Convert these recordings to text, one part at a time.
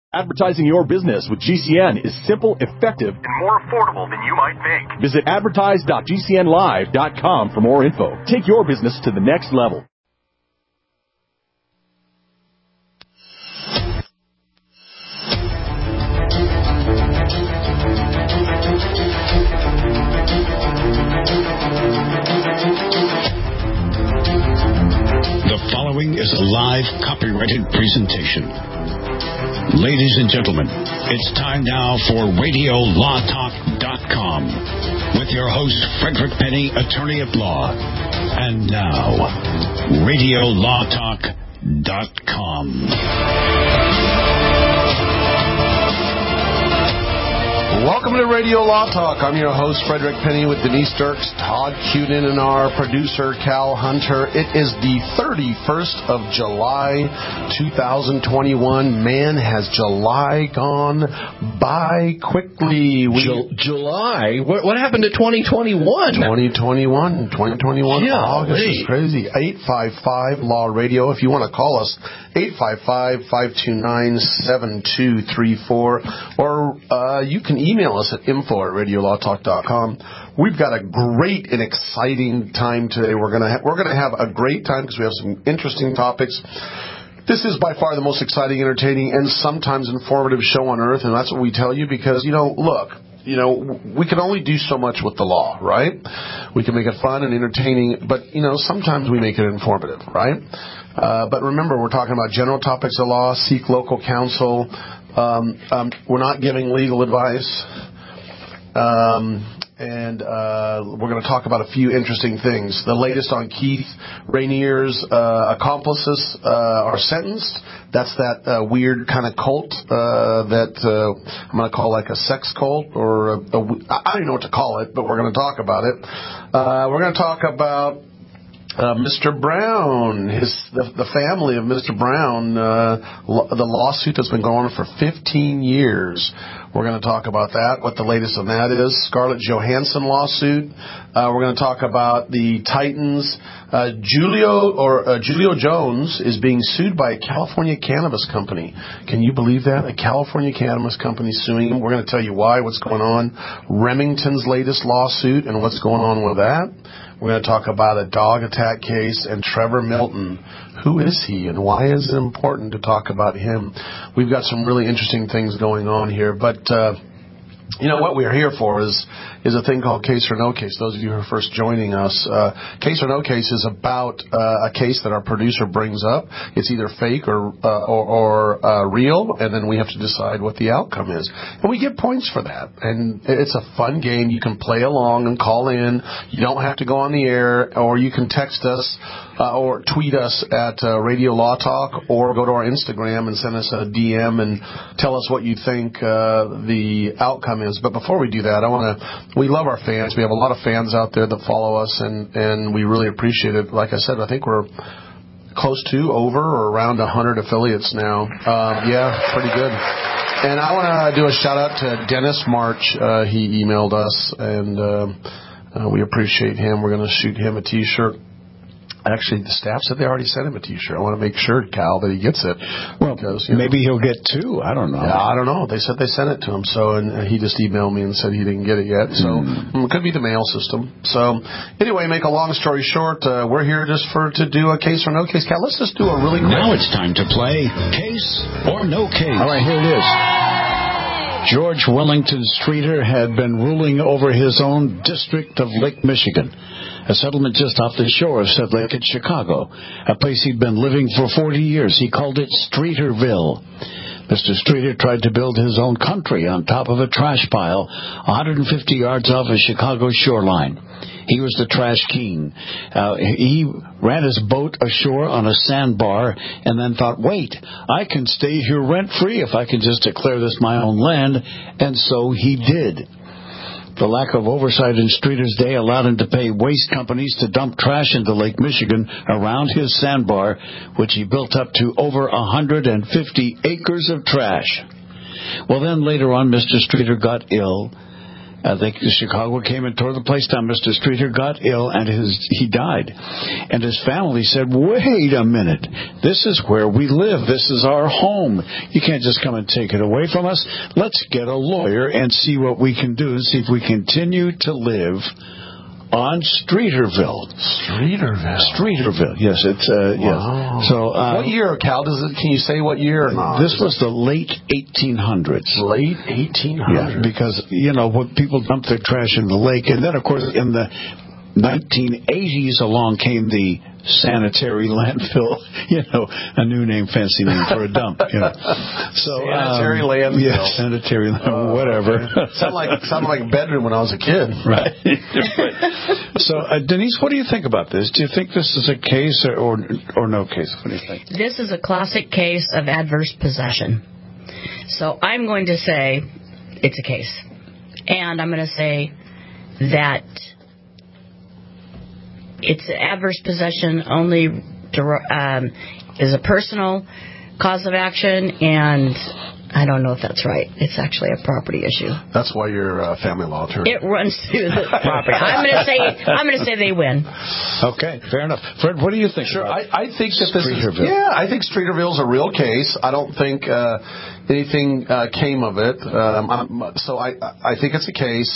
Advertising your business with GCN is simple, effective, and more affordable than you might think. Visit advertise.gcnlive.com for more info. Take your business to the next level. The following is a live copyrighted presentation. Ladies and gentlemen, it's time now for RadioLawTalk.com with your host, Frederick Penny, attorney at law. And now, RadioLawTalk.com. Welcome to Radio Law Talk. I'm your host, Frederick Penny, with Denise Dirks, Todd Cunin, and our producer, Cal Hunter. It is the 31st of July, 2021. Man, has July gone by quickly. July? What happened to 2021? 2021. Yeah, August is crazy. 855-LAW Radio. If you want to call us, 855-529-7234. Or you can email us at info@radiolawtalk.com. We've got a great and exciting time today. We're gonna have a great time because we have some interesting topics. This is by far the most exciting, entertaining, and sometimes informative show on earth, and that's what we tell you because, look, we can only do so much with the law, right? We can make it fun and entertaining, but, sometimes we make it informative, right? But remember, we're talking about general topics of law, seek local counsel. We're not giving legal advice. And we're going to talk about a few interesting things. The latest on Keith Rainier's accomplices are sentenced. That's that weird kind of cult that I'm going to call like a sex cult, or I don't even know what to call it, but we're going to talk about it. We're going to talk about Mr. Brown, the family of Mr. Brown, the lawsuit that's been going on for 15 years. We're going to talk about that, what the latest on that is. Scarlett Johansson lawsuit. We're going to talk about the Titans. Julio Jones is being sued by a California cannabis company. Can you believe that? A California cannabis company suing him. We're going to tell you why, what's going on. Remington's latest lawsuit and what's going on with that. We're going to talk about a dog attack case and Trevor Milton. Who is he and why is it important to talk about him? We've got some really interesting things going on here, but what we're here for is a thing called Case or No Case. Those of you who are first joining us, Case or No Case is about a case that our producer brings up. It's either fake or real, and then we have to decide what the outcome is. And we get points for that. And it's a fun game. You can play along and call in. You don't have to go on the air, or you can text us or tweet us at Radio Law Talk, or go to our Instagram and send us a DM and tell us what you think the outcome is. But before we do that, we love our fans. We have a lot of fans out there that follow us, and we really appreciate it. Like I said, I think we're close to over or around 100 affiliates now. Yeah, pretty good. And I want to do a shout-out to Dennis March. He emailed us, and we appreciate him. We're going to shoot him a T-shirt. Actually, the staff said they already sent him a T-shirt. I want to make sure, Cal, that he gets it. Well, because, maybe he'll get two. I don't know. Yeah, I don't know. They said they sent it to him, and he just emailed me and said he didn't get it yet. So it could be the mail system. So anyway, make a long story short, we're here just to do a Case or No Case. Cal, let's just do a really quick. Now it's time to play Case or No Case. All right, here it is. George Wellington Streeter had been ruling over his own district of Lake Michigan, a settlement just off the shore of Said Lake in Chicago, a place he'd been living for 40 years. He called it Streeterville. Mr. Streeter tried to build his own country on top of a trash pile 150 yards off a Chicago shoreline. He was the trash king. He ran his boat ashore on a sandbar and then thought, wait, I can stay here rent-free if I can just declare this my own land. And so he did. The lack of oversight in Streeter's day allowed him to pay waste companies to dump trash into Lake Michigan around his sandbar, which he built up to over 150 acres of trash. Well, then later on, Mr. Streeter got ill, I think Chicago came and tore the place down. Mr. Streeter got ill, and he died. And his family said, wait a minute. This is where we live. This is our home. You can't just come and take it away from us. Let's get a lawyer and see what we can do and see if we continue to live on Streeterville. Streeterville. Yes, it's wow. yes. So what year, Cal? Can you say what year or not? This was the late 1800s. Late 1800s. Yeah, because when people dumped their trash in the lake, and then of course in the 1980s along came the sanitary landfill, a new name, fancy name for a dump. So sanitary landfill. Yeah, sanitary landfill, whatever. Sounded like bedroom when I was a kid. Right. So, Denise, what do you think about this? Do you think this is a case or no case? What do you think? This is a classic case of adverse possession. So I'm going to say it's a case. And I'm going to say that it's adverse possession only is a personal cause of action, and I don't know if that's right. It's actually a property issue. That's why you're a family law attorney. It runs through the property. I'm going to say they win. Okay, fair enough. Fred, what do you think? Sure, I think that this is. Yeah, I think Streeterville's a real case. I don't think anything came of it. So I think it's a case.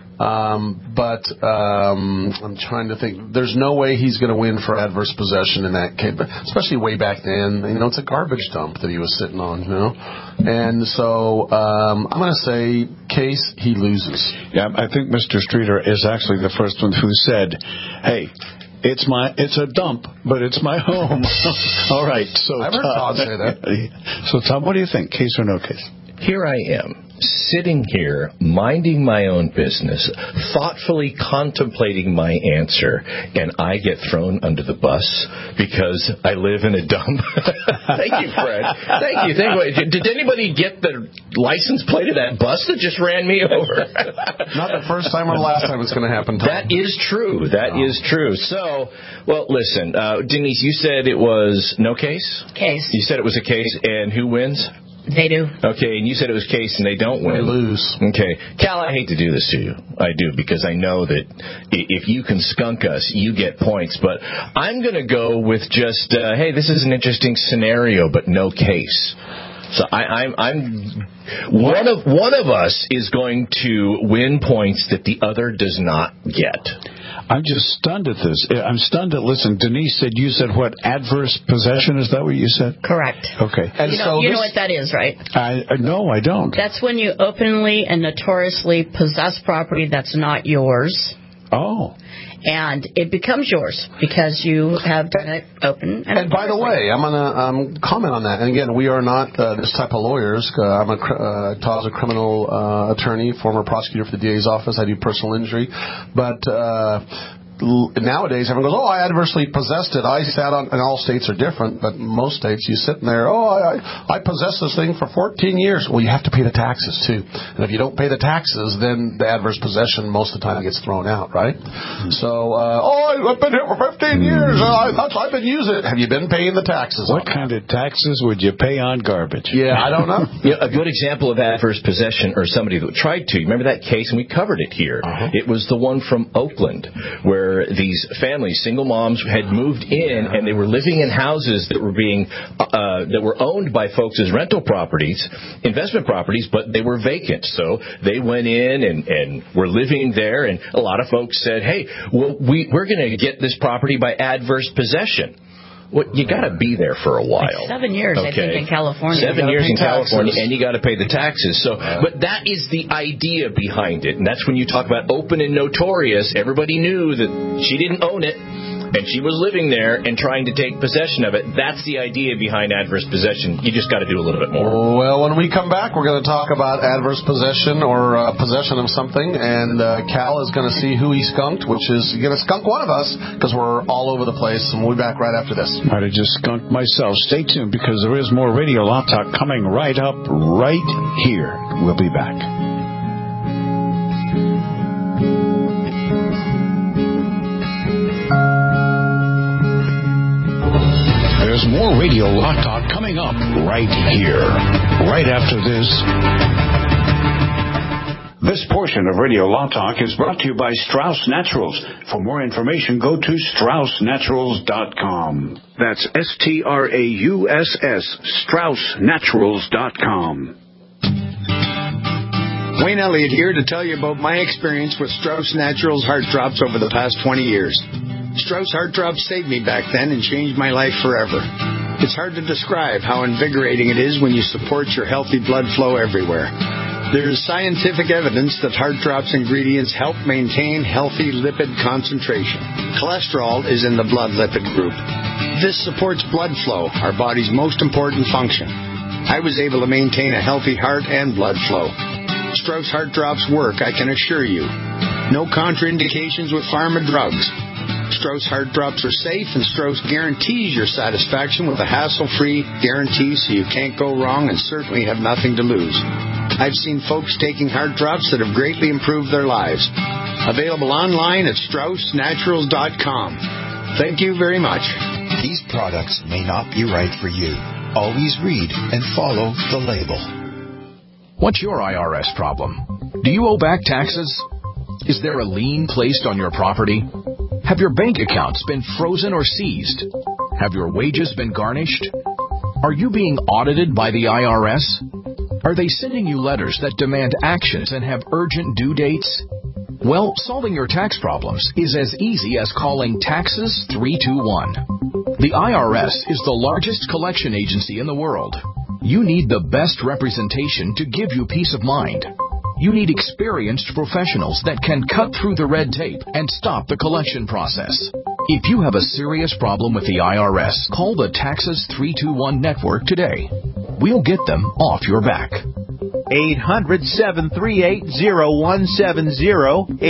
But I'm trying to think. There's no way he's going to win for adverse possession in that case, especially way back then. It's a garbage dump that he was sitting on, And so I'm going to say case, he loses. Yeah, I think Mr. Streeter is actually the first one who said, hey, it's a dump, but it's my home. All right. So I've heard Todd say that. So Tom, what do you think? Case or no case? Here I am, sitting here, minding my own business, thoughtfully contemplating my answer, and I get thrown under the bus because I live in a dump. Thank you, Fred. Thank you. Did anybody get the license plate of that bus that just ran me over? Not the first time or the last time it's going to happen, Tom. That is true. That is true. So, well, listen, Denise, you said it was no case? Case. You said it was a case, and who wins? They do. Okay, and you said it was case and they don't win. They lose. Okay. Cal, I hate to do this to you. I do, because I know that if you can skunk us, you get points. But I'm going to go with just, hey, this is an interesting scenario, but no case. So I'm one of us is going to win points that the other does not get. I'm just stunned at this. I'm stunned at, listen, Denise said, you said what, adverse possession? Is that what you said? Correct. Okay. And you know what that is, right? No, I don't. That's when you openly and notoriously possess property that's not yours. Oh. And it becomes yours because you have done it open. And by the way, I'm going to comment on that. And again, we are not this type of lawyers. Todd's a criminal attorney, former prosecutor for the DA's office. I do personal injury. But nowadays, everyone goes, I adversely possessed it. I sat on, and all states are different, but most states, you sit in there, I possessed this thing for 14 years. Well, you have to pay the taxes, too. And if you don't pay the taxes, then the adverse possession most of the time gets thrown out, right? So, I've been here for 15 years. I've been using it. Have you been paying the taxes? What kind of taxes would you pay on garbage? Yeah, I don't know. A good example of adverse possession, or somebody that tried to. Remember that case? And we covered it here. Uh-huh. It was the one from Oakland, where these families, single moms, had moved in and they were living in houses that were that were owned by folks as rental properties, investment properties, but they were vacant. So they went in and were living there, and a lot of folks said, hey, well, we're going to get this property by adverse possession. Well, you got to be there for a while. Like 7 years, okay. I think, in California. 7 years in California, and you got to pay the taxes. So, but that is the idea behind it, and that's when you talk about open and notorious. Everybody knew that she didn't own it, and she was living there and trying to take possession of it. That's the idea behind adverse possession. You just got to do a little bit more. Well, when we come back, we're going to talk about adverse possession or possession of something, and Cal is going to see who he skunked, which is you're going to skunk one of us because we're all over the place, and we'll be back right after this. Might have just skunked myself. Stay tuned because there is more Radio Law Talk coming right up right here. We'll be back. There's more Radio Law Talk coming up right here, right after this. This portion of Radio Law Talk is brought to you by Strauss Naturals. For more information, go to StraussNaturals.com. That's STRAUSS, StraussNaturals.com. Wayne Elliott here to tell you about my experience with Strauss Naturals Heart Drops over the past 20 years. Strauss Heart Drops saved me back then and changed my life forever. It's hard to describe how invigorating it is when you support your healthy blood flow everywhere. There is scientific evidence that Heart Drops ingredients help maintain healthy lipid concentration. Cholesterol is in the blood lipid group. This supports blood flow, our body's most important function. I was able to maintain a healthy heart and blood flow. Strauss Heart Drops work, I can assure you. No contraindications with pharma drugs. Strauss Heart Drops are safe, and Strauss guarantees your satisfaction with a hassle-free guarantee so you can't go wrong and certainly have nothing to lose. I've seen folks taking Heart Drops that have greatly improved their lives. Available online at StraussNaturals.com. Thank you very much. These products may not be right for you. Always read and follow the label. What's your IRS problem? Do you owe back taxes? Is there a lien placed on your property? Have your bank accounts been frozen or seized? Have your wages been garnished? Are you being audited by the IRS? Are they sending you letters that demand actions and have urgent due dates? Well, solving your tax problems is as easy as calling Taxes 321. The IRS is the largest collection agency in the world. You need the best representation to give you peace of mind. You need experienced professionals that can cut through the red tape and stop the collection process. If you have a serious problem with the IRS, call the Taxes 321 network today. We'll get them off your back. 800-738-0170.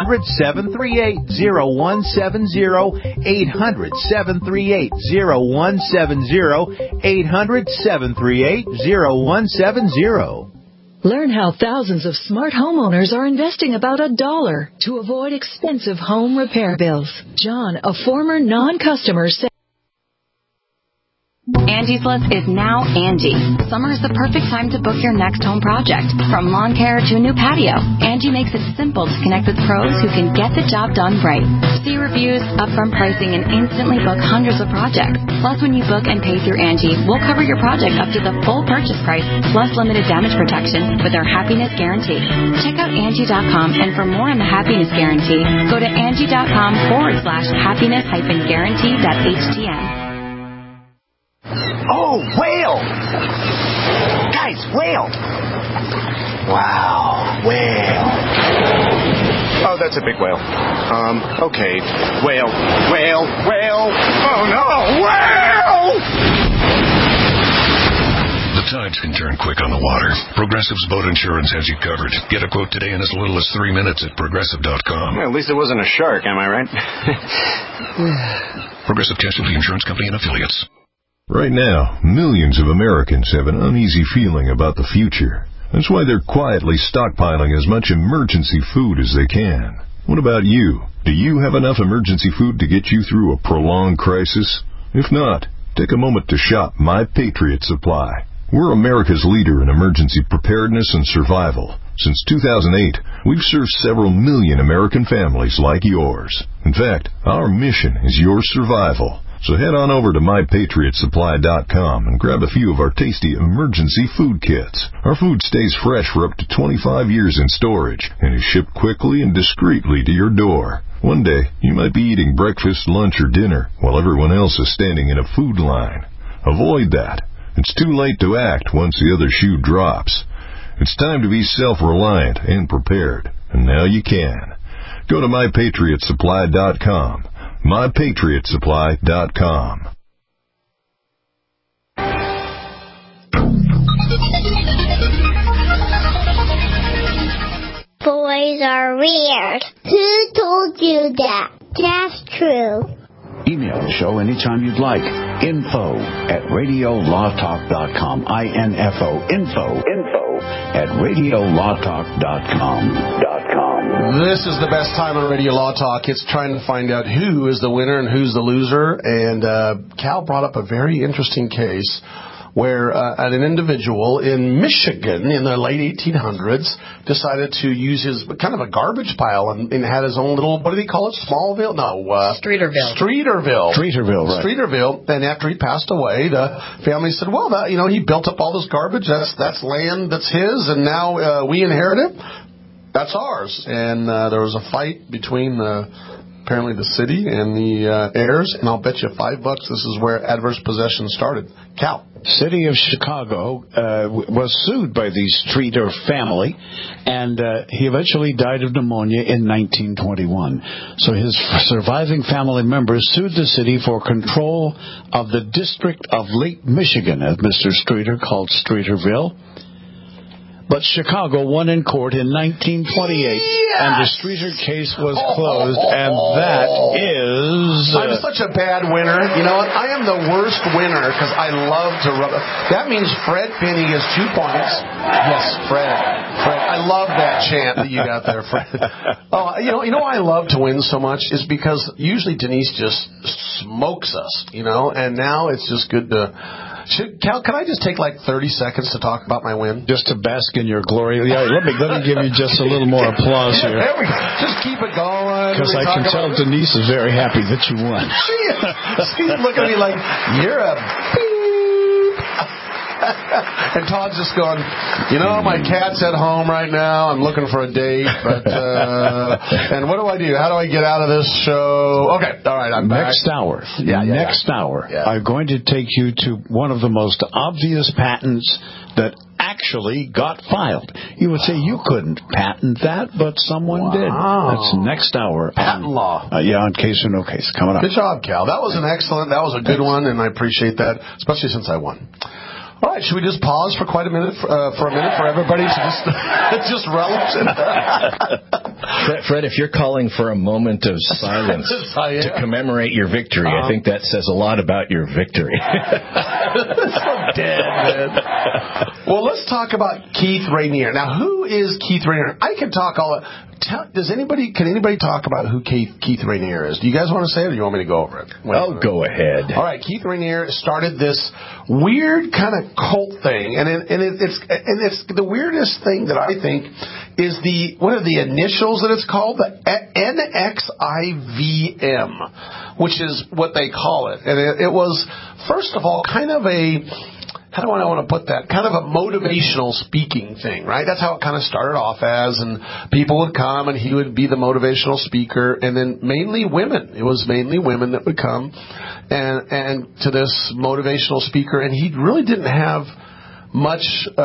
800-738-0170. 800-738-0170. 800-738-0170. Learn how thousands of smart homeowners are investing about $1 to avoid expensive home repair bills. John, a former non-customer, said, Angie's List is now Angie. Summer is the perfect time to book your next home project. From lawn care to a new patio, Angie makes it simple to connect with pros who can get the job done right. See reviews, upfront pricing, and instantly book hundreds of projects. Plus, when you book and pay through Angie, we'll cover your project up to the full purchase price, plus limited damage protection with our Happiness Guarantee. Check out Angie.com, and for more on the Happiness Guarantee, go to Angie.com/happiness-guarantee.htm. Oh, whale! Guys, whale! Wow, whale. Oh, that's a big whale. Okay. Whale. Oh, no, whale! The tides can turn quick on the water. Progressive's boat insurance has you covered. Get a quote today in as little as 3 minutes at Progressive.com. Well, at least it wasn't a shark, am I right? Progressive Casualty Insurance Company and Affiliates. Right now, millions of Americans have an uneasy feeling about the future. That's why they're quietly stockpiling as much emergency food as they can. What about you? Do you have enough emergency food to get you through a prolonged crisis? If not, take a moment to shop My Patriot Supply. We're America's leader in emergency preparedness and survival. Since 2008, we've served several million American families like yours. In fact, our mission is your survival. So head on over to MyPatriotSupply.com and grab a few of our tasty emergency food kits. Our food stays fresh for up to 25 years in storage and is shipped quickly and discreetly to your door. One day, you might be eating breakfast, lunch, or dinner while everyone else is standing in a food line. Avoid that. It's too late to act once the other shoe drops. It's time to be self-reliant and prepared, and now you can. Go to MyPatriotSupply.com. MyPatriotSupply.com. Boys are weird. Who told you that? That's true. Email the show anytime you'd like. info@radiolawtalk.com. info@radiolawtalk.com. This is the best time on Radio Law Talk. It's trying to find out who is the winner and who's the loser. And Cal brought up a very interesting case where an individual in Michigan in the late 1800s decided to use his kind of a garbage pile and had his own little, what did he call it? Smallville? No. Streeterville. Streeterville, right. Streeterville. And after he passed away, the family said, well, he built up all this garbage. That's land that's his, and now we inherit it. That's ours. And there was a fight between apparently the city and the heirs, and I'll bet you $5 this is where adverse possession started. Cal. City of Chicago was sued by the Streeter family, and he eventually died of pneumonia in 1921. So his surviving family members sued the city for control of the District of Lake Michigan, as Mr. Streeter called Streeterville. But Chicago won in court in 1928, and the Streeter case was closed, and that is... I'm such a bad winner. You know what? I am the worst winner because I love to rub... That means Fred Penny is 2 points. Yes, Fred. I love that chant that you got there, Fred. Oh, you know why I love to win so much is because usually Denise just smokes us, and now it's just good to... Cal, can I just take like 30 seconds to talk about my win? Just to bask in your glory. Yeah, let me give you just a little more applause here. There we go. Just keep it going. Because I can tell Denise is very happy that you won. She's looking at me like, you're a beep. And Todd's just going, my cat's at home right now. I'm looking for a date. But and what do I do? How do I get out of this show? Okay, all right, I'm back. Next hour. Next hour, I'm going to take you to one of the most obvious patents that actually got filed. You would say you couldn't patent that, but someone did. That's next hour. Patent law. On Case or No Case. Coming up. Good job, Cal. That was a good one, and I appreciate that, especially since I won. All right, should we just pause for quite a minute, for everybody to just relish it? Fred, if you're calling for a moment of silence to commemorate your victory, I think that says a lot about your victory. So dead, man. Well, let's talk about Keith Raniere. Now, who is Keith Raniere? I can talk can anybody talk about who Keith Raniere is? Do you guys want to say it, or do you want me to go over it? Go ahead. All right, Keith Raniere started this weird kind of cult thing, and it's the weirdest thing that I think is what are the initials that it's called? The NXIVM, which is what they call it, and it was first of all kind of how do I want to put that? Kind of a motivational speaking thing, right? That's how it kind of started off as, and people would come and he would be the motivational speaker, and then mainly women. It was mainly women that would come and to this motivational speaker, and he really didn't have much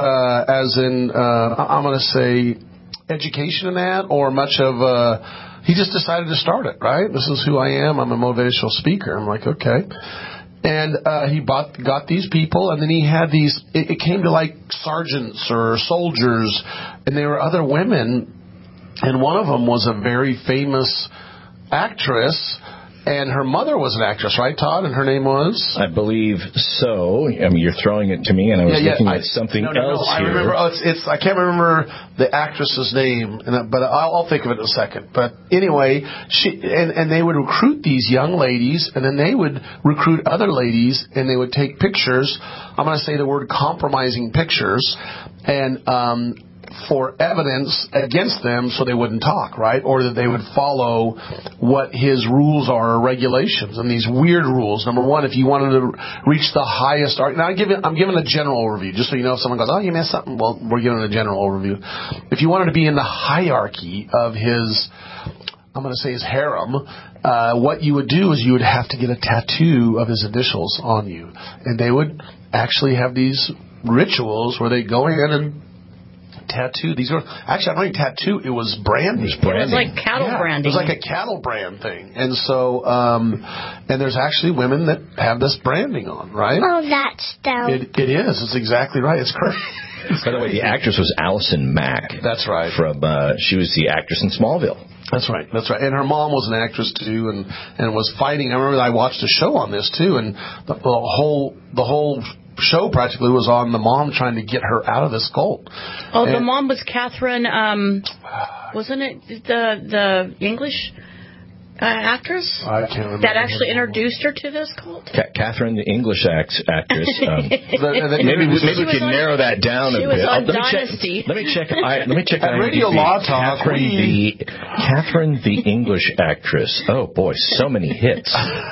I'm going to say education in that, or much of he just decided to start it, right? This is who I am. I'm a motivational speaker. I'm like, okay. And he got these people, and then he had these, it came to like sergeants or soldiers, and there were other women, and one of them was a very famous actress, and her mother was an actress, right, Todd? And her name was? I believe so. I mean, you're throwing it to me, and I was looking at something else here. I remember. I can't remember the actress's name, but I'll think of it in a second. But anyway, and they would recruit these young ladies, and then they would recruit other ladies, and they would take pictures. I'm going to say the word compromising pictures, and for evidence against them so they wouldn't talk, right? Or that they would follow what his rules are or regulations. And these weird rules. Number one, if you wanted to reach the highest... Now, I'm giving a general overview, just so you know if someone goes, oh, you missed something. Well, we're giving a general overview. If you wanted to be in the hierarchy of his... I'm going to say his harem, what you would do is you would have to get a tattoo of his initials on you. And they would actually have these rituals where they go in and tattoo. These were actually not even tattoo. It was branding. It was like cattle branding. It was like a cattle brand thing. And so, and there's actually women that have this branding on, right? Oh, that's dope. It is. It's exactly right. It's crazy. By the way, the actress was Allison Mack. That's right. She was the actress in Smallville. That's right. That's right. And her mom was an actress too, and was fighting. I remember I watched a show on this too, and the whole show practically was on the mom trying to get her out of this cult. Oh, the mom was Catherine. Wasn't it the English? actress? I can't remember. That actually introduced her to this cult? Catherine, the English actress. Maybe we can narrow that down a bit. She was on Dynasty. Let me check. Let me check. At Radio Law Talk, Catherine, the English actress. Oh boy, so many hits.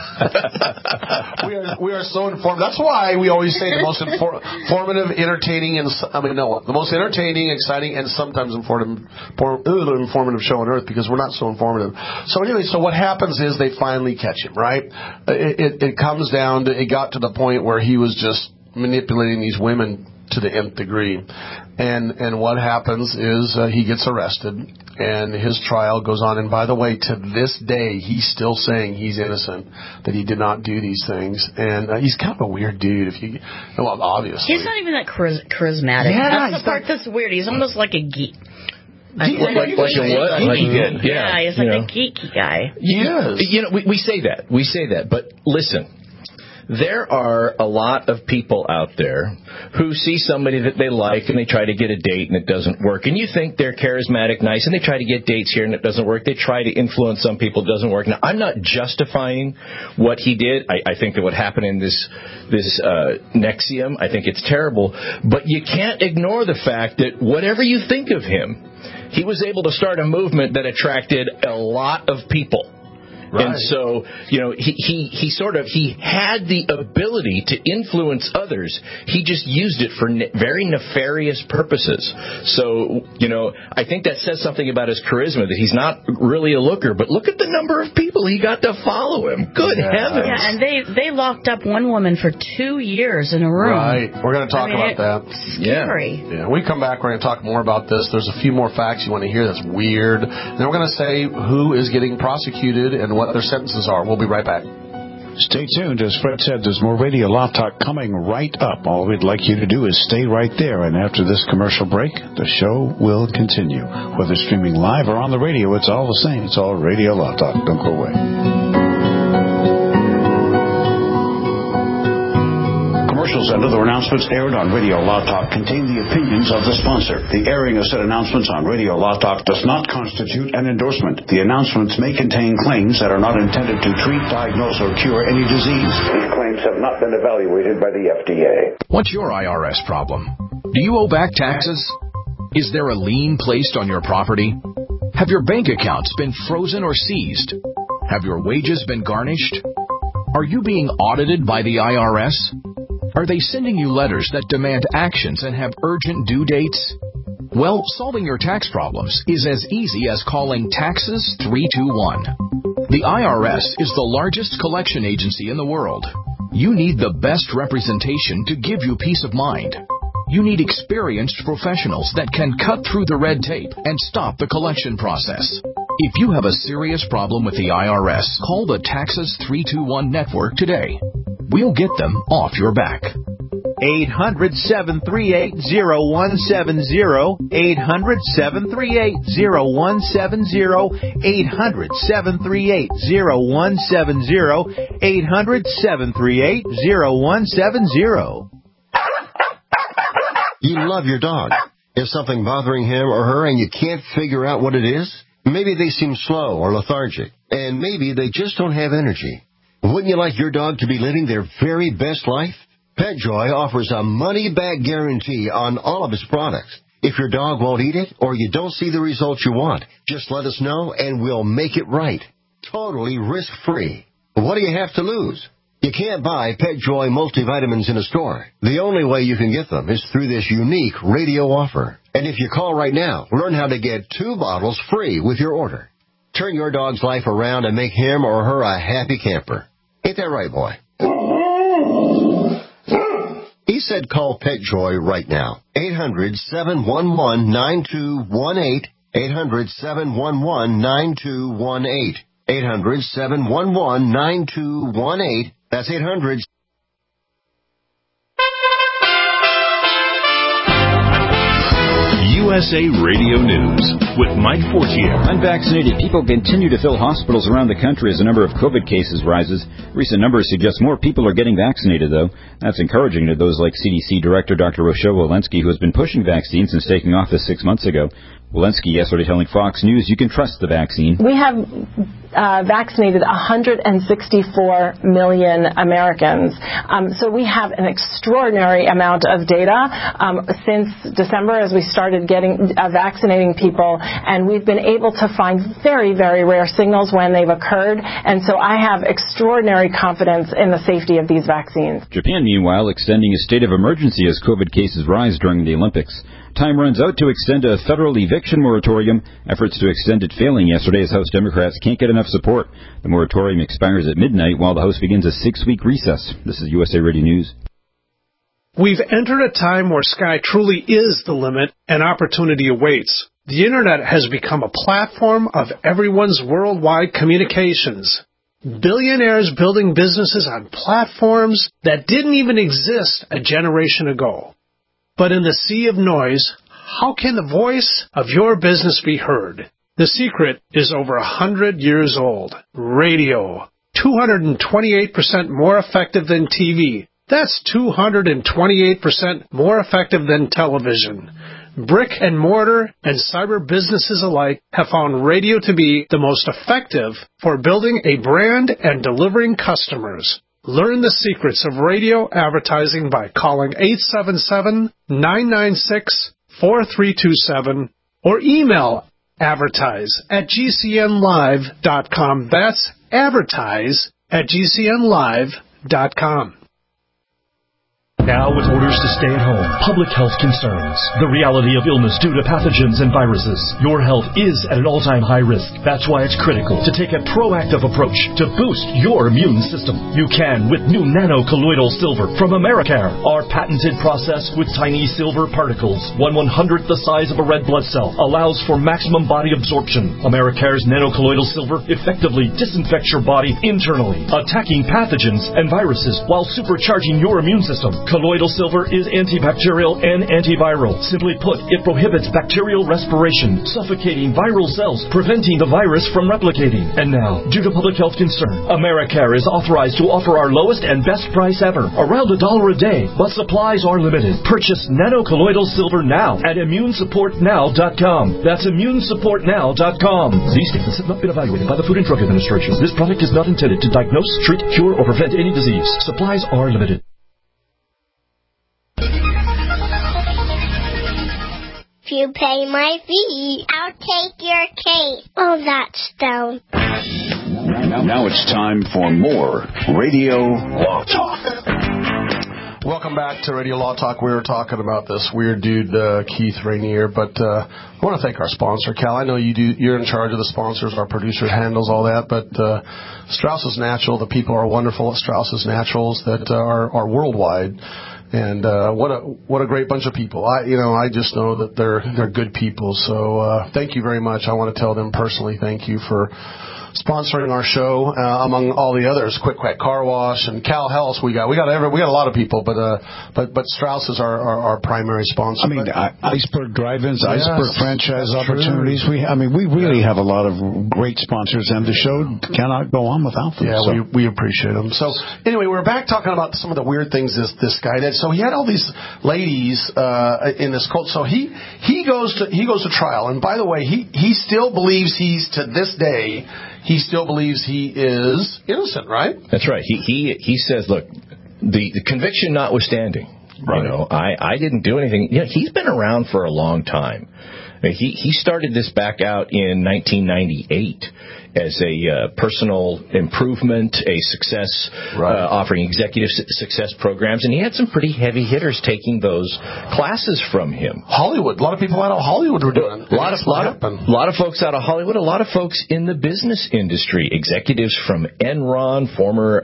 we are so informed. That's why we always say the most informative, entertaining, the most entertaining, exciting, and sometimes informative show on earth, because we're not so informative. So anyway, what happens is they finally catch him, right? It comes down to, it got to the point where he was just manipulating these women to the nth degree. And what happens is he gets arrested, and his trial goes on. And by the way, to this day, he's still saying he's innocent, that he did not do these things. And he's kind of a weird dude, obviously. He's not even that charismatic. Yeah, that's the part that's weird. He's almost like a geek. Like a what? Yeah, he's like a geeky guy. Yes. We say that. We say that. But listen, there are a lot of people out there who see somebody that they like and they try to get a date and it doesn't work. And you think they're charismatic, nice, and they try to get dates here and it doesn't work. They try to influence some people, it doesn't work. Now, I'm not justifying what he did. I think that what happened in this NXIVM, I think it's terrible. But you can't ignore the fact that whatever you think of him, he was able to start a movement that attracted a lot of people. Right. And so, he had the ability to influence others. He just used it for very nefarious purposes. So, I think that says something about his charisma, that he's not really a looker. But look at the number of people he got to follow him. Good heavens. Yeah, and they locked up one woman for 2 years in a room. Right. We're going to talk about that. Scary. Yeah. When we come back, we're going to talk more about this. There's a few more facts you want to hear that's weird. And then we're going to say who is getting prosecuted and what their sentences are. We'll be right back. Stay tuned. As Fred said, there's more Radio Law Talk coming right up. All we'd like you to do is stay right there. And after this commercial break, the show will continue. Whether streaming live or on the radio, it's all the same. It's all Radio Law Talk. Don't go away. Commercials and other announcements aired on Radio Law Talk contain the opinions of the sponsor. The airing of said announcements on Radio Law Talk does not constitute an endorsement. The announcements may contain claims that are not intended to treat, diagnose, or cure any disease. These claims have not been evaluated by the FDA. What's your IRS problem? Do you owe back taxes? Is there a lien placed on your property? Have your bank accounts been frozen or seized? Have your wages been garnished? Are you being audited by the IRS? Are they sending you letters that demand actions and have urgent due dates? Well, solving your tax problems is as easy as calling Taxes 321. The IRS is the largest collection agency in the world. You need the best representation to give you peace of mind. You need experienced professionals that can cut through the red tape and stop the collection process. If you have a serious problem with the IRS, call the Taxes 321 network today. We'll get them off your back. 800-738-0170. 800-738-0170. 800-738-0170. 800-738-0170. You love your dog. Is something bothering him or her and you can't figure out what it is? Maybe they seem slow or lethargic, and maybe they just don't have energy. Wouldn't you like your dog to be living their very best life? PetJoy offers a money-back guarantee on all of its products. If your dog won't eat it or you don't see the results you want, just let us know and we'll make it right. Totally risk-free. What do you have to lose? You can't buy PetJoy multivitamins in a store. The only way you can get them is through this unique radio offer. And if you call right now, learn how to get 2 bottles free with your order. Turn your dog's life around and make him or her a happy camper. Ain't that right, boy? He said call PetJoy right now. 800-711-9218. 800-711-9218. 800-711-9218. That's 800. USA Radio News with Mike Fortier. Unvaccinated people continue to fill hospitals around the country as the number of COVID cases rises. Recent numbers suggest more people are getting vaccinated, though. That's encouraging to those like CDC Director Dr. Rochelle Walensky, who has been pushing vaccines since taking office 6 months ago. Walensky yesterday telling Fox News you can trust the vaccine. We have vaccinated 164 million Americans. So we have an extraordinary amount of data since December as we started vaccinating people, and we've been able to find very, very rare signals when they've occurred. And so I have extraordinary confidence in the safety of these vaccines. Japan, meanwhile, extending a state of emergency as COVID cases rise during the Olympics. Time runs out to extend a federal eviction moratorium. Efforts to extend it failing yesterday as House Democrats can't get enough support. The moratorium expires at midnight while the House begins a 6-week recess. This is USA Radio News. We've entered a time where sky truly is the limit and opportunity awaits. The Internet has become a platform of everyone's worldwide communications. Billionaires building businesses on platforms that didn't even exist a generation ago. But in the sea of noise, how can the voice of your business be heard? The secret is over 100 years old. Radio. 228% more effective than TV. That's 228% more effective than television. Brick and mortar and cyber businesses alike have found radio to be the most effective for building a brand and delivering customers. Learn the secrets of radio advertising by calling 877-996-4327 or email advertise@gcnlive.com. That's advertise@gcnlive.com. Now, with orders to stay at home, public health concerns, the reality of illness due to pathogens and viruses, your health is at an all-time high risk. That's why it's critical to take a proactive approach to boost your immune system. You can with new nano-colloidal silver from Americare. Our patented process with tiny silver particles, 1/100th the size of a red blood cell, allows for maximum body absorption. Americare's nano-colloidal silver effectively disinfects your body internally, attacking pathogens and viruses while supercharging your immune system. Colloidal silver is antibacterial and antiviral. Simply put, it prohibits bacterial respiration, suffocating viral cells, preventing the virus from replicating. And now, due to public health concern, Americare is authorized to offer our lowest and best price ever, around $1 a day, but supplies are limited. Purchase nano-colloidal silver now at immunesupportnow.com. That's immunesupportnow.com. These statements have not been evaluated by the Food and Drug Administration. This product is not intended to diagnose, treat, cure, or prevent any disease. Supplies are limited. If you pay my fee, I'll take your case. Oh, that's down. Now it's time for more Radio Law Talk. Welcome back to Radio Law Talk. We were talking about this weird dude, Keith Rainier, but I want to thank our sponsor, Cal. I know you're in charge of the sponsors. Our producer handles all that, but Strauss's Natural, the people are wonderful at Strauss's Naturals that are worldwide. And what a great bunch of people. I just know that they're good people. So thank you very much. I want to tell them personally thank you for sponsoring our show among all the others. Quick Car Wash and Cal Health. We got a lot of people, but Strauss is our primary sponsor. I mean, Iceberg Drive-ins, yes, Iceberg franchise opportunities. We really have a lot of great sponsors, and the show cannot go on without them. Yeah, so. we appreciate them. So anyway, we're back talking about some of the weird things this guy did. So he had all these ladies in this cult. So he goes to trial, and by the way, he still believes to this day. He still believes he is innocent, right? That's right. He says, look, the conviction notwithstanding, right. I didn't do anything. He's been around for a long time. He started this back out in 1998 as a personal improvement, a success, offering executive success programs, and he had some pretty heavy hitters taking those classes from him. Hollywood, a lot of people out of Hollywood were doing it. A lot of folks out of Hollywood, a lot of folks in the business industry, executives from Enron, former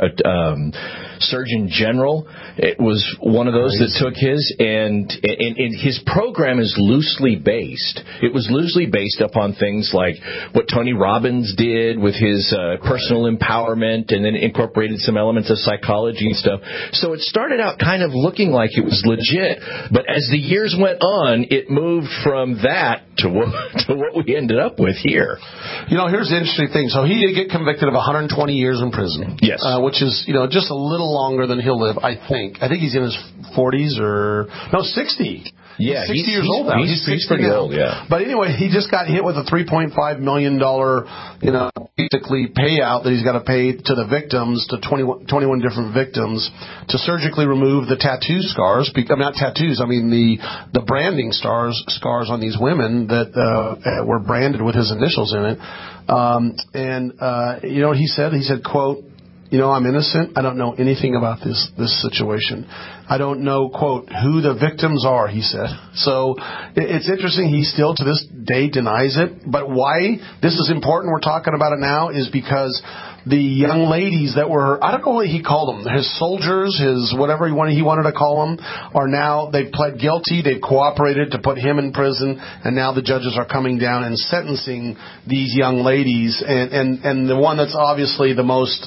Surgeon General. It was one of those that took his, and his program is loosely based. It was loosely based upon things like what Tony Robbins did with his personal empowerment, and then incorporated some elements of psychology and stuff. So it started out kind of looking like it was legit, but as the years went on, it moved from that to what we ended up with here. Here's the interesting thing. So he did get convicted of 120 years in prison. Yes. Which is, just a little longer than he'll live, I think. I think he's in his 40s 60. Yeah, he's 60 years old now. He's pretty old, yeah. But anyway, he just got hit with a $3.5 million, basically payout that he's got to pay to the victims, to 21 different victims, to surgically remove the tattoo scars. Not tattoos, I mean the branding scars on these women that were branded with his initials in it. You know what he said? He said, quote, I'm innocent. I don't know anything about this situation. I don't know, quote, who the victims are, he said. So it's interesting. He still to this day denies it. But why this is important, we're talking about it now, is because the young ladies that were, I don't know what he called them, his soldiers, his whatever he wanted to call them, are now, they've pled guilty, they've cooperated to put him in prison, and now the judges are coming down and sentencing these young ladies. And the one that's obviously the most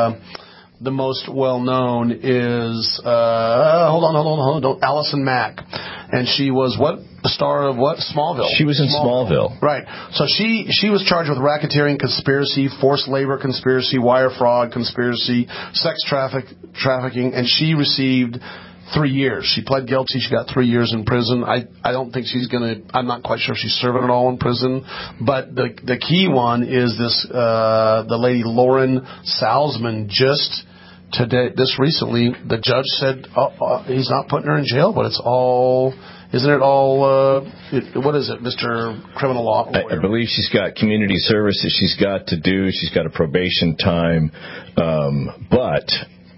well known is hold on, Allison Mack, and she was the star of what? Smallville. She was in Smallville. Right. So she was charged with racketeering conspiracy, forced labor conspiracy, wire fraud conspiracy, sex trafficking, and she received 3 years. She pled guilty. She got 3 years in prison. I don't think she's going to, I'm not quite sure if she's serving it all in prison. But the key one is the lady Lauren Salzman today, recently, the judge said he's not putting her in jail, but it's all, isn't it all, what is it, Mr. Criminal Law? I believe she's got community service that she's got to do. She's got a probation time. But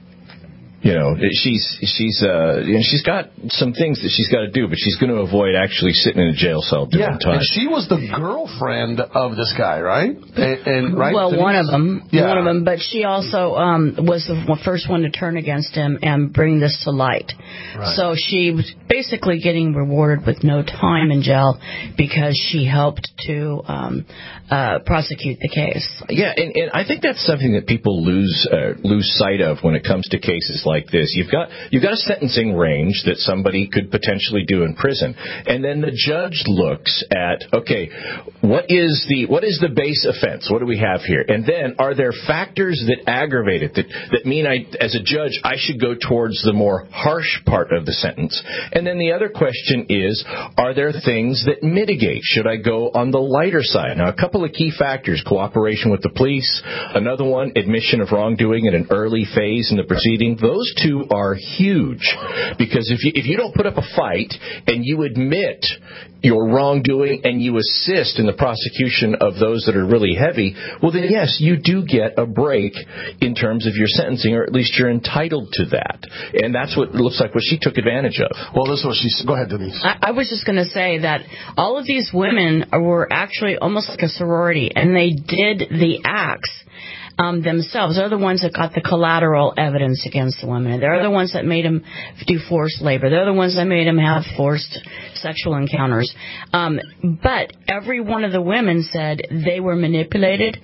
she's got some things that she's got to do, but she's going to avoid actually sitting in a jail cell doing time. And she was the girlfriend of this guy, right? And right? Well, one of them. Yeah. One of them. But she also was the first one to turn against him and bring this to light. Right. So she was basically getting rewarded with no time in jail because she helped to prosecute the case. Yeah, and I think that's something that people lose sight of when it comes to cases like this. You've got a sentencing range that somebody could potentially do in prison, and then the judge looks at, okay, what is the base offense? What do we have here? And then are there factors that aggravate it that mean as a judge I should go towards the more harsh part of the sentence? And then the other question is, are there things that mitigate? Should I go on the lighter side? Now, a couple of key factors: cooperation with the police. Another one, admission of wrongdoing at an early phase in the proceeding. Those two are huge, because if you don't put up a fight and you admit your wrongdoing and you assist in the prosecution of those that are really heavy, well then yes, you do get a break in terms of your sentencing, or at least you're entitled to that. And that's what it looks like what she took advantage of. Well, this is what she said. Go ahead, Denise. I was just going to say that all of these women were actually almost like a sorority, and they did the acts themselves. They're the ones that got the collateral evidence against the women. They're the ones that made them do forced labor. They're the ones that made them have forced sexual encounters. But every one of the women said they were manipulated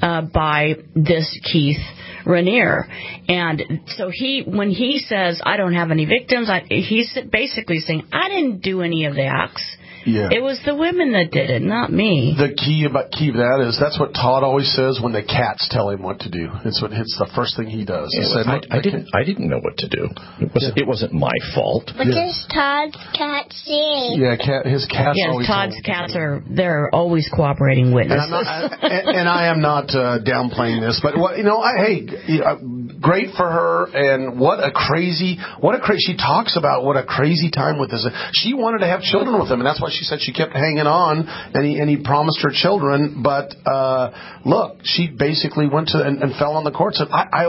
by this Keith Raniere. And so when he says, I don't have any victims, he's basically saying, I didn't do any of the acts. Yeah. It was the women that did it, not me. The key of that is that's what Todd always says when the cats tell him what to do. It's the first thing he does. He said, I didn't know what to do. It wasn't my fault. What does Todd's cat say? Yeah, his cats always. Yes, Todd's cats they're always cooperating witnesses. And I am not downplaying this, but great for her, and what a crazy. She talks about what a crazy time with this. She wanted to have children with him, and that's why she said she kept hanging on, and he promised her children. But look, she basically went to and fell on the court. Said, I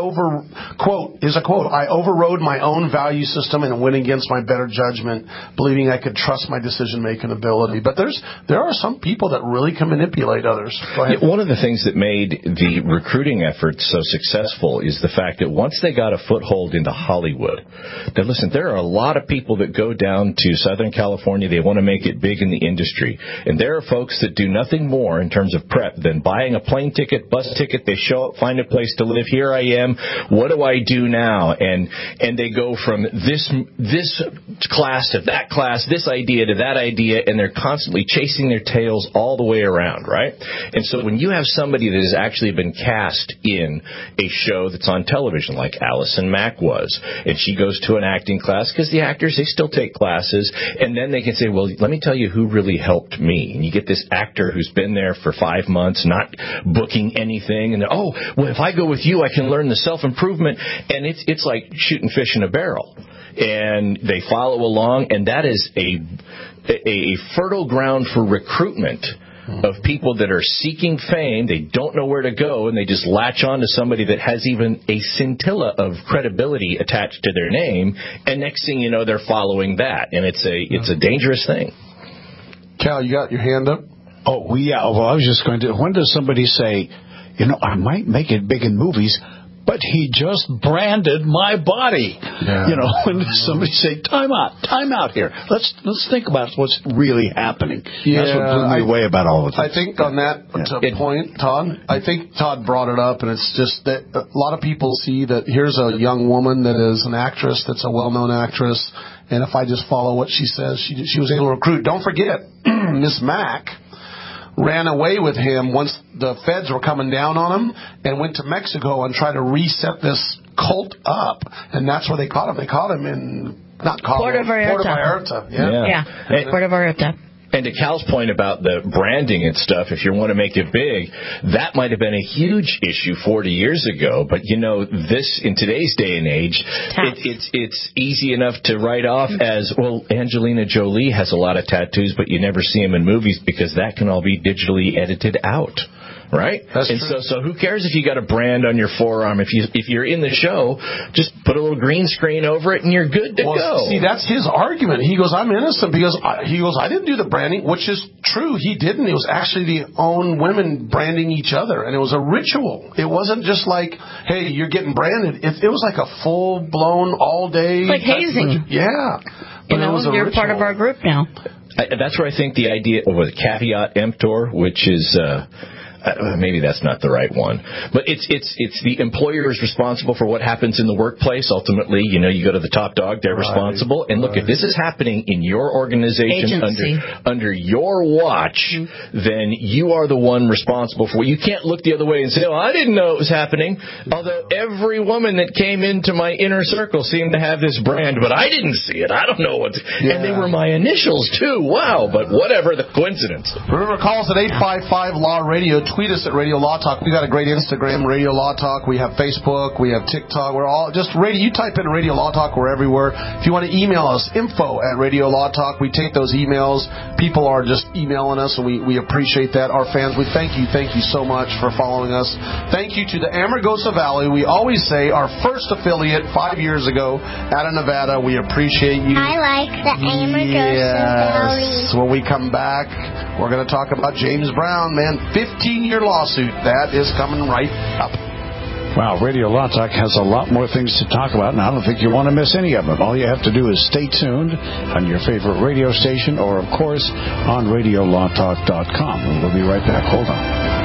overrode my own value system and went against my better judgment, believing I could trust my decision-making ability. But there are some people that really can manipulate others. Go ahead. One of the things that made the recruiting efforts so successful is the fact that once they got a foothold into Hollywood, now listen, there are a lot of people that go down to Southern California. They want to make it big in the industry. And there are folks that do nothing more in terms of prep than buying a plane ticket, bus ticket. They show up, find a place to live. Here I am. What do I do now? And they go from this class to that class, this idea to that idea, and they're constantly chasing their tails all the way around, right? And so when you have somebody that has actually been cast in a show that's on television, television, like Allison Mack was. And she goes to an acting class because the actors, they still take classes. And then they can say, well, let me tell you who really helped me. And you get this actor who's been there for 5 months, not booking anything. And oh, well, if I go with you, I can learn the self-improvement. And it's like shooting fish in a barrel. And they follow along, and that is a fertile ground for recruitment of people that are seeking fame. They don't know where to go, and they just latch on to somebody that has even a scintilla of credibility attached to their name, and next thing you know, they're following that, and it's a dangerous thing. Cal, you got your hand up? Oh, yeah. Well, I was just going to. When does somebody say, I might make it big in movies, but he just branded my body? Yeah. When somebody say, time out here. Let's think about what's really happening. Yeah, that's what blew me away about all of this. I think on that point, Todd, I think Todd brought it up, and it's just that a lot of people see that here's a young woman that is an actress, that's a well-known actress, and if I just follow what she says, she was able to recruit. Don't forget, Miss Mack ran away with him once the feds were coming down on him and went to Mexico and tried to reset this cult up, and that's where they caught him. They caught him in Puerto Vallarta. Yeah. Puerto Vallarta. And to Cal's point about the branding and stuff, if you want to make it big, that might have been a huge issue 40 years ago. But, this, in today's day and age, it's easy enough to write off as, well, Angelina Jolie has a lot of tattoos, but you never see them in movies because that can all be digitally edited out. Right? That's and true. So who cares if you got a brand on your forearm? If you're in the show, just put a little green screen over it and you're good to go. See, that's his argument. He goes, I'm innocent because I didn't do the branding, which is true. He didn't. It was actually the own women branding each other, and it was a ritual. It wasn't just like, hey, you're getting branded. It was like a full-blown, all-day... Like hazing. Yeah. But it was a you're ritual. part of our group now. That's where I think the idea of a caveat emptor, which is... maybe that's not the right one, but it's the employer is responsible for what happens in the workplace. Ultimately, you go to the top dog, they're responsible. And look, if this is happening in your organization under your watch, then you are the one responsible for it. You can't look the other way and say, "Oh, I didn't know it was happening." Although every woman that came into my inner circle seemed to have this brand, but I didn't see it. I don't know what. And they were my initials too. Wow, but whatever the coincidence. Remember, call us at 855 Law Radio. Tweet us at Radio Law Talk. We got a great Instagram, Radio Law Talk. We have Facebook. We have TikTok. We're all just radio. You type in Radio Law Talk, we're everywhere. If you want to email us, info@Radio Law Talk. We take those emails. People are just emailing us, and we appreciate that. Our fans, we thank you so much for following us. Thank you to the Amargosa Valley. We always say our first affiliate 5 years ago out of Nevada. We appreciate you. I like the Amargosa Valley. When we come back, we're going to talk about James Brown, man. 15-year lawsuit. That is coming right up. Wow, Radio Law Talk has a lot more things to talk about, and I don't think you want to miss any of them. All you have to do is stay tuned on your favorite radio station or, of course, on RadioLawTalk.com. We'll be right back. Hold on.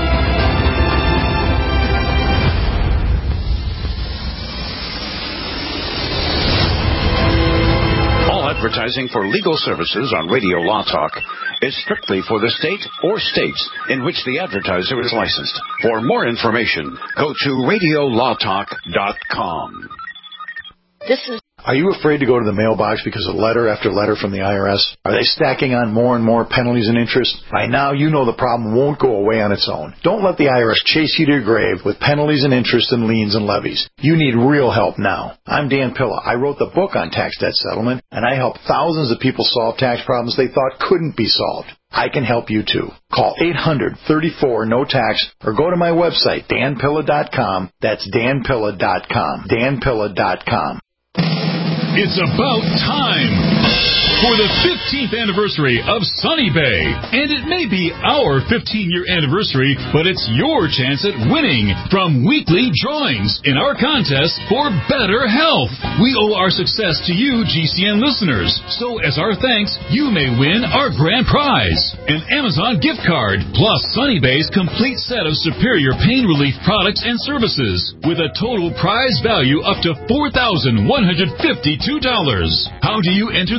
Advertising for legal services on Radio Law Talk is strictly for the state or states in which the advertiser is licensed. For more information, go to RadioLawTalk.com. Are you afraid to go to the mailbox because of letter after letter from the IRS? Are they stacking on more and more penalties and interest? By now, you know the problem won't go away on its own. Don't let the IRS chase you to your grave with penalties and interest and liens and levies. You need real help now. I'm Dan Pilla. I wrote the book on tax debt settlement, and I help thousands of people solve tax problems they thought couldn't be solved. I can help you too. Call 800-34-NO-TAX or go to my website, danpilla.com. That's danpilla.com. danpilla.com. It's about time for the 15th anniversary of Sunny Bay. And it may be our 15-year anniversary, but it's your chance at winning from weekly drawings in our contest for better health. We owe our success to you, GCN listeners. So as our thanks, you may win our grand prize, an Amazon gift card, plus Sunny Bay's complete set of superior pain relief products and services, with a total prize value up to $4,152. How do you enter the Sunny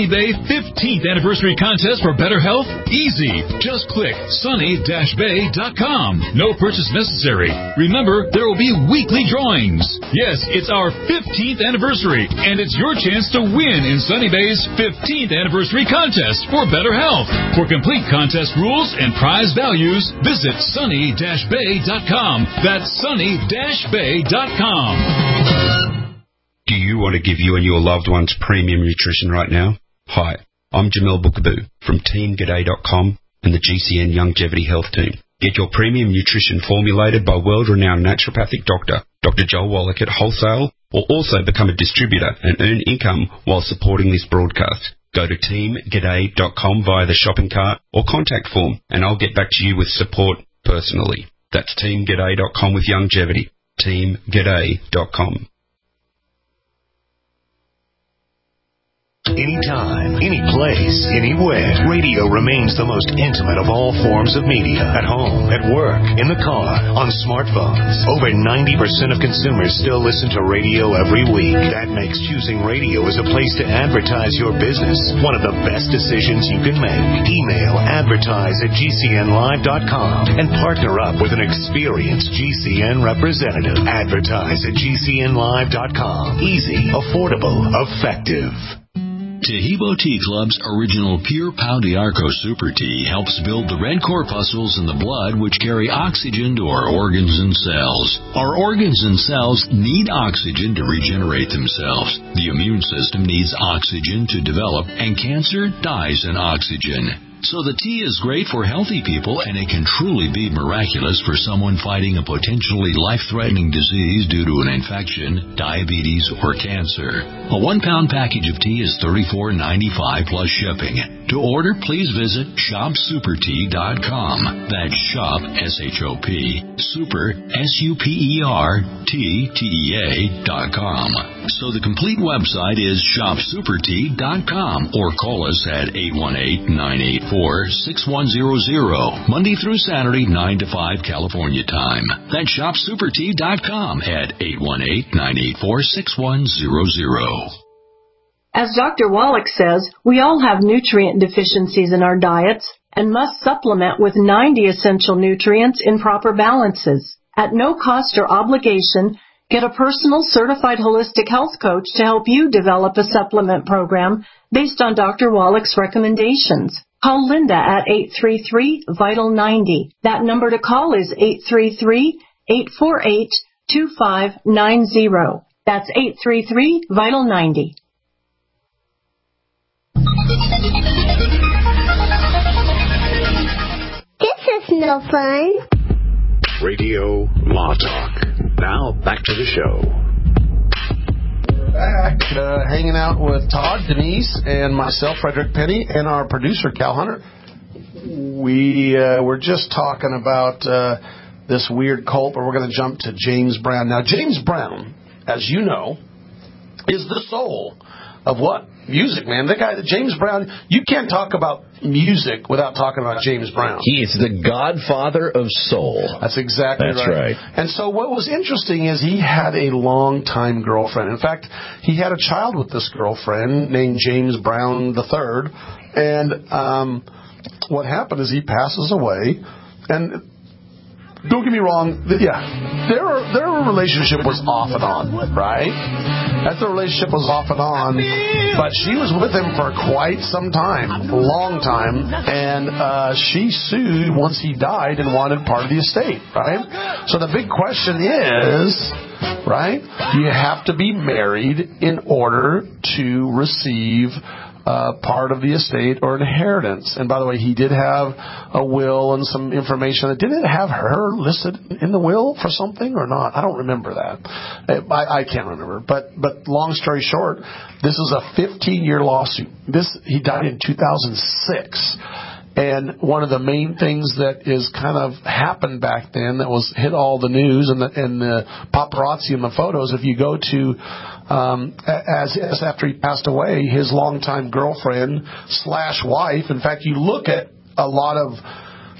Bay 15th Anniversary Contest for Better Health? Easy. Just click sunny-bay.com. No purchase necessary. Remember, there will be weekly drawings. Yes, it's our 15th anniversary, and it's your chance to win in Sunny Bay's 15th Anniversary Contest for Better Health. For complete contest rules and prize values, visit sunny-bay.com. That's sunny-bay.com. Do you want to give you and your loved ones premium nutrition right now? Hi, I'm Jamel Bookaboo from TeamGaday.com and the GCN Longevity Health Team. Get your premium nutrition formulated by world-renowned naturopathic doctor, Dr. Joel Wallach at Wholesale, or also become a distributor and earn income while supporting this broadcast. Go to TeamGaday.com via the shopping cart or contact form, and I'll get back to you with support personally. That's TeamGaday.com with longevity. TeamGaday.com. Anytime, any place, anywhere, radio remains the most intimate of all forms of media. At home, at work, in the car, on smartphones. Over 90% of consumers still listen to radio every week. That makes choosing radio as a place to advertise your business one of the best decisions you can make. Email advertise@gcnlive.com and partner up with an experienced GCN representative. Advertise@gcnlive.com. Easy, affordable, effective. Tahibo Tea Club's original Pure Pau d'Arco Super Tea helps build the red corpuscles in the blood which carry oxygen to our organs and cells. Our organs and cells need oxygen to regenerate themselves. The immune system needs oxygen to develop, and cancer dies in oxygen. So the tea is great for healthy people, and it can truly be miraculous for someone fighting a potentially life-threatening disease due to an infection, diabetes, or cancer. A 1-pound package of tea is $34.95 plus shipping. To order, please visit shopsupertea.com. That's shop, S-H-O-P, super, S-U-P-E-R-T-T-E-A.com. So the complete website is shopsupertea.com, or call us at 818-984-6100, Monday through Saturday, 9 to 5 California time. That's shopsupertea.com at 818-984-6100. As Dr. Wallach says, we all have nutrient deficiencies in our diets and must supplement with 90 essential nutrients in proper balances. At no cost or obligation, get a personal certified holistic health coach to help you develop a supplement program based on Dr. Wallach's recommendations. Call Linda at 833-VITAL-90. That number to call is 833-848-2590. That's 833-VITAL-90. This is no fun. Radio Law Talk. Now, back to the show. We're back, hanging out with Todd, Denise, and myself, Frederick Penny, and our producer, Cal Hunter. We were just talking about this weird cult, but we're going to jump to James Brown. Now, James Brown, as you know, is the soul of what? Music, man. The guy, James Brown, you can't talk about music without talking about James Brown. He is the godfather of soul. That's exactly right. That's right. And so what was interesting is he had a long-time girlfriend. In fact, he had a child with this girlfriend named James Brown III. And what happened is he passes away. And don't get me wrong, their relationship was off and on, right? That the relationship was off and on, but she was with him for quite some time, a long time, and she sued once he died and wanted part of the estate, right? So the big question is, right, you have to be married in order to receive part of the estate or inheritance. And by the way, he did have a will and some information. Didn't it have her listed in the will for something or not? I don't remember that. I can't remember. But long story short, this is a 15-year lawsuit. He died in 2006. And one of the main things that is kind of happened back then that was hit all the news and the paparazzi and the photos, if you go to as after he passed away, his longtime girlfriend / wife. In fact, you look at a lot of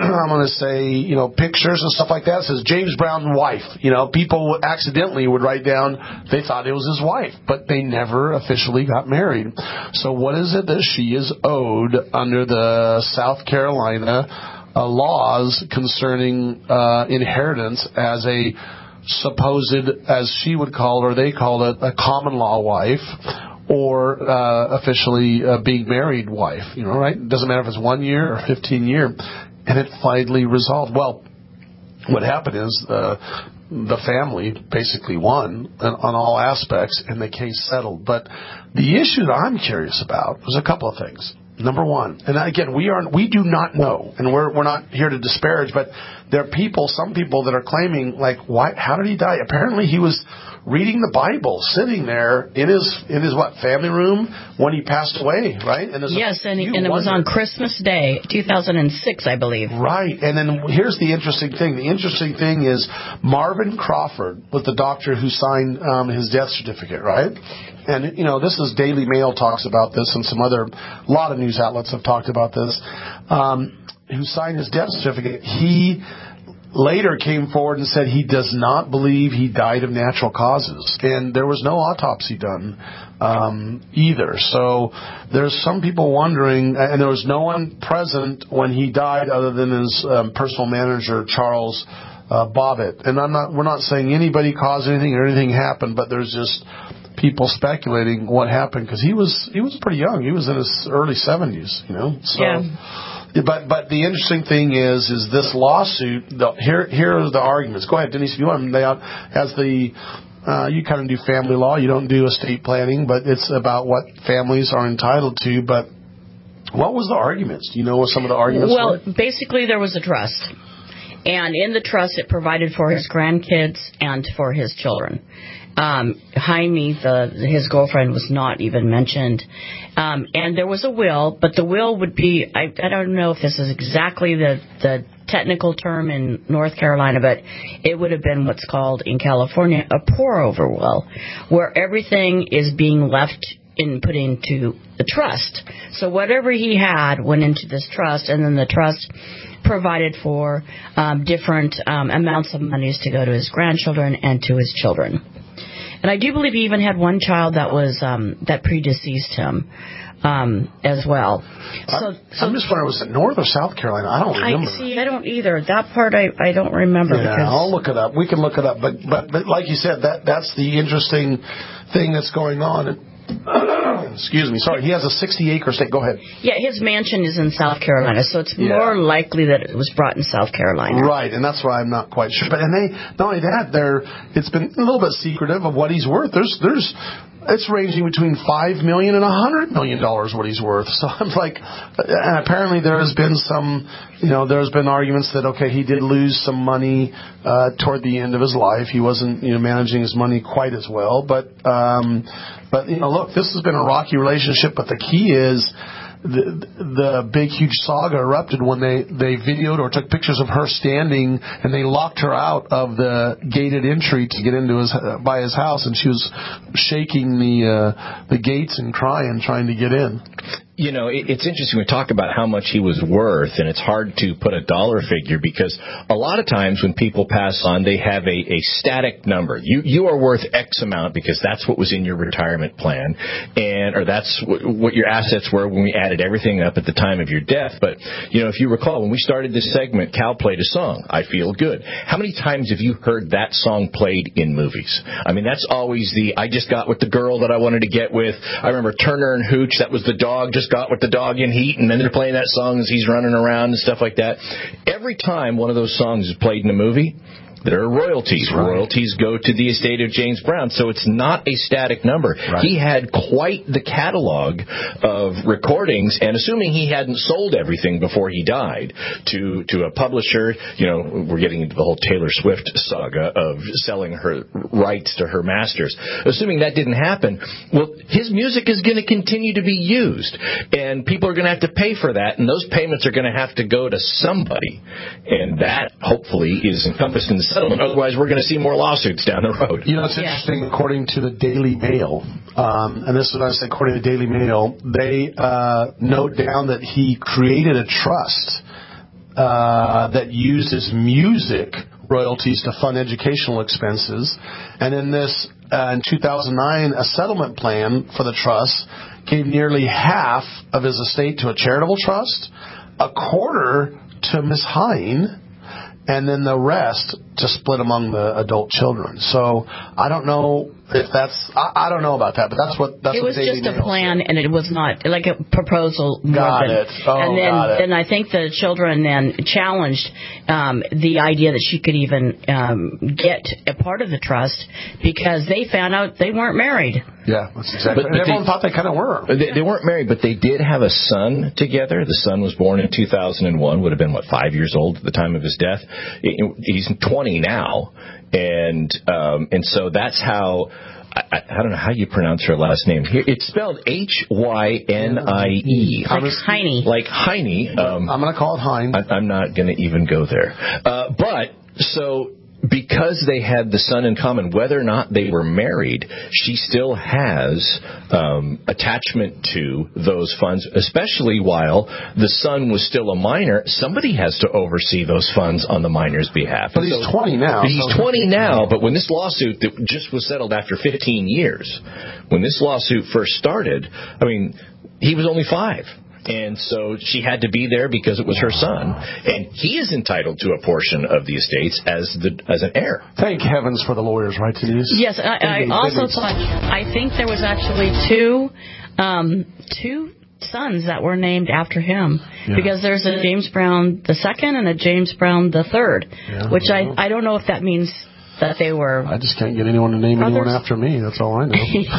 I'm going to say, pictures and stuff like that. It says James Brown wife. People accidentally would write down they thought it was his wife, but they never officially got married. So what is it that she is owed under the South Carolina laws concerning inheritance as a supposed, as she would call it, or they call it, a common law wife, or officially being married wife, right? It doesn't matter if it's 1 year or 15 year. And it finally resolved. Well, what happened is the family basically won on all aspects, and the case settled. But the issue that I'm curious about was a couple of things. Number one, and again, we do not know, and we're not here to disparage, but there are some people that are claiming, like, why? How did he die? Apparently, he was reading the Bible, sitting there in his family room when he passed away, right? And yes, and it was on Christmas Day, 2006, I believe. Right, and then here's the interesting thing. The interesting thing is Marvin Crawford was the doctor who signed his death certificate, right? And, this is Daily Mail talks about this, and a lot of news outlets have talked about this, who signed his death certificate. He later came forward and said he does not believe he died of natural causes. And there was no autopsy done either. So there's some people wondering, and there was no one present when he died other than his personal manager, Charles Bobbitt. And we're not saying anybody caused anything or anything happened, but there's just people speculating what happened, because he was pretty young. He was in his early 70s, So, yeah. But the interesting thing is this lawsuit. Here are the arguments. Go ahead, Denise, if you want them lay out. You kind of do family law. You don't do estate planning, but it's about what families are entitled to. But what was the arguments? Do you know what some of the arguments were? Well, basically there was a trust. And in the trust, it provided for his grandkids and for his children. Jaime, his girlfriend, was not even mentioned. And there was a will, but the will would be, I don't know if this is exactly the technical term in North Carolina, but it would have been what's called in California a pour-over will, where everything is being left put into the trust. So whatever he had went into this trust, and then the trust provided for different amounts of monies to go to his grandchildren and to his children. And I do believe he even had one child that was that predeceased him as well. I'm just wondering, was it North or South Carolina? I don't remember. I don't either. That part I don't remember. Yeah, I'll look it up. We can look it up. But like you said, that's the interesting thing that's going on. Excuse me. Sorry, he has a 60-acre estate. Go ahead. Yeah, his mansion is in South Carolina, so it's more likely that it was brought in South Carolina. Right, and that's why I'm not quite sure. But not only that, it's been a little bit secretive of what he's worth. It's ranging between $5 million and $100 million what he's worth. So I'm like, and apparently there has been there's been arguments that he did lose some money toward the end of his life. He wasn't managing his money quite as well. But look, this has been a rocky relationship. But the key is the big, huge saga erupted when they videoed or took pictures of her standing, and they locked her out of the gated entry to get into by his house, and she was shaking the gates and crying, trying to get in. It's interesting. We talk about how much he was worth, and it's hard to put a dollar figure, because a lot of times when people pass on, they have a static number. You are worth X amount because that's what was in your retirement plan, or that's what your assets were when we added everything up at the time of your death. But, if you recall, when we started this segment, Cal played a song, I Feel Good. How many times have you heard that song played in movies? I mean, that's always I just got with the girl that I wanted to get with. I remember Turner and Hooch, that was the dog, just got with the dog in heat, and then they're playing that song as he's running around and stuff like that. Every time one of those songs is played in a movie, there are royalties. Right. Royalties go to the estate of James Brown, so it's not a static number. Right. He had quite the catalog of recordings, and assuming he hadn't sold everything before he died to a publisher, we're getting into the whole Taylor Swift saga of selling her rights to her masters. Assuming that didn't happen, well, his music is going to continue to be used, and people are going to have to pay for that, and those payments are going to have to go to somebody, and that hopefully is encompassed in the settlement. Otherwise, we're going to see more lawsuits down the road. It's interesting. According to the Daily Mail, and this is what I say, according to the Daily Mail, they note down that he created a trust that uses music royalties to fund educational expenses. And in this, in 2009, a settlement plan for the trust gave nearly half of his estate to a charitable trust, a quarter to Miss Hine, and then the rest to split among the adult children. So I don't know if that's, I don't know about that, but that's what it was just a plan, and it was not like a proposal. Got it. Oh, and then I think the children then challenged the idea that she could even get a part of the trust because they found out they weren't married. Yeah, that's exactly. But everyone thought they kind of were. They weren't married, but they did have a son together. The son was born in 2001. Would have been 5 years old at the time of his death. He's 20 now, and so that's how. I don't know how you pronounce her last name. Here, it's spelled Hynie. Like Heine. Like Heine. I'm going to call it Heine. I'm not going to even go there. But so because they had the son in common, whether or not they were married, she still has attachment to those funds, especially while the son was still a minor. Somebody has to oversee those funds on the minor's behalf. But he's 20 now. He's 20 now, but when this lawsuit that just was settled after 15 years, when this lawsuit first started, I mean, he was only 5. And so she had to be there because it was her son, and he is entitled to a portion of the estates as an heir. Thank heavens for the lawyers, right, Denise? Yes, I also thought, I think there was actually two sons that were named after him, because there's a James Brown II and a James Brown III, which I don't know if that means that they were. I just can't get anyone to name anyone after me. That's all I know.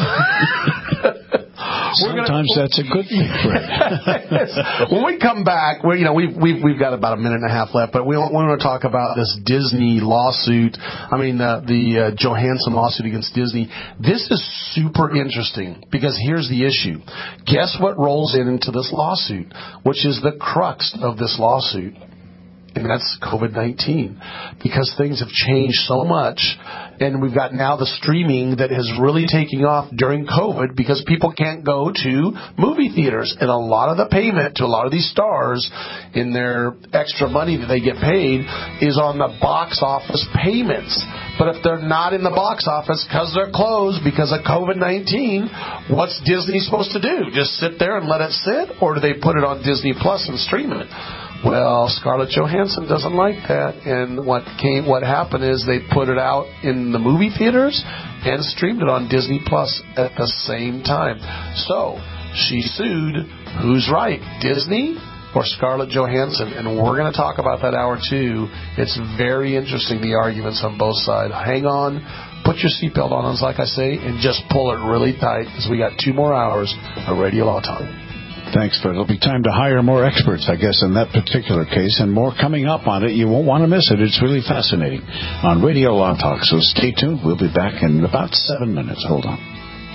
Sometimes that's a good thing, Fred. When we come back, we've got about a minute and a half left, but we want to talk about this Disney lawsuit. I mean, the Johansson lawsuit against Disney. This is super interesting because here's the issue. Guess what rolls into this lawsuit, which is the crux of this lawsuit? And that's COVID-19, because things have changed so much, and we've got now the streaming that is really taking off during COVID because people can't go to movie theaters, and a lot of the payment to a lot of these stars in their extra money that they get paid is on the box office payments. But if they're not in the box office because they're closed because of COVID-19, what's Disney supposed to do? Just sit there and let it sit, or do they put it on Disney Plus and stream it? Well, Scarlett Johansson doesn't like that, and what happened is they put it out in the movie theaters and streamed it on Disney Plus at the same time. So she sued. Who's right, Disney or Scarlett Johansson? And we're going to talk about that hour two. It's very interesting, the arguments on both sides. Hang on, put your seatbelt on, like I say, and just pull it really tight because we got 2 more hours of Radio Law Talk. Thanks, Fred. It'll be time to hire more experts, I guess, in that particular case, and more coming up on it. You won't want to miss it. It's really fascinating on Radio Law Talk. So stay tuned. We'll be back in about 7 minutes. Hold on.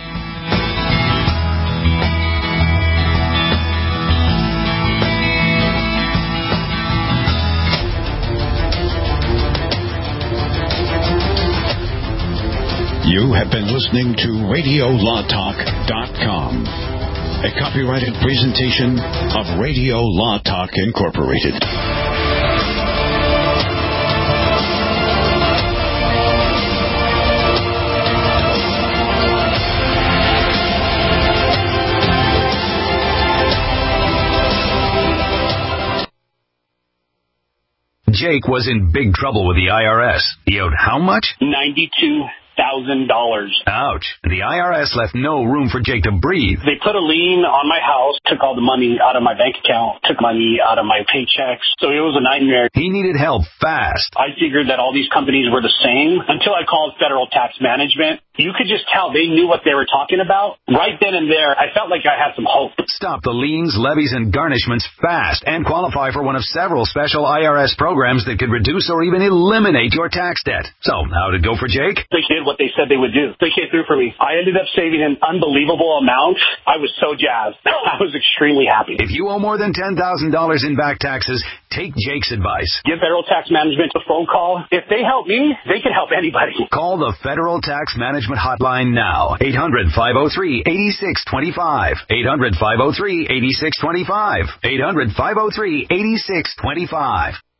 You have been listening to RadioLawTalk.com. A copyrighted presentation of Radio Law Talk Incorporated. Jake was in big trouble with the IRS. He owed how much? $92,000. Ouch. The IRS left no room for Jake to breathe. They put a lien on my house, took all the money out of my bank account, took money out of my paychecks. So it was a nightmare. He needed help fast. I figured that all these companies were the same until I called Federal Tax Management. You could just tell they knew what they were talking about. Right then and there, I felt like I had some hope. Stop the liens, levies, and garnishments fast and qualify for one of several special IRS programs that could reduce or even eliminate your tax debt. So, how did it go for Jake? They did what they said they would do. They came through for me. I ended up saving an unbelievable amount. I was so jazzed. I was extremely happy. If you owe more than $10,000 in back taxes, Take Jake's advice. Give Federal Tax Management a phone call. If they help me, they can help anybody. Call the Federal Tax Management Hotline now. 800-503-8625. 800-503-8625. 800-503-8625.